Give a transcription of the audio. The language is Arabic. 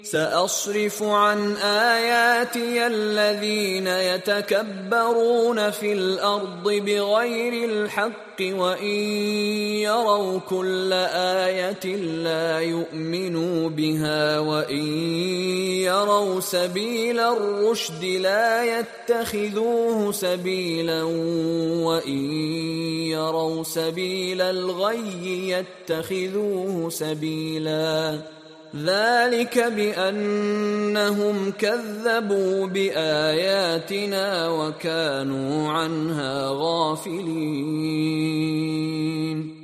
سأصرف عن آياتي الذين يتكبرون في الأرض بغير الحق وإن يروا كل آية لا يؤمنوا بها وإن يروا سبيل الرشد لا يتخذوه سبيلا وإن يروا سبيل الغي يتخذوه سبيلا ذلك بأنهم كذبوا بآياتنا وكانوا عنها غافلين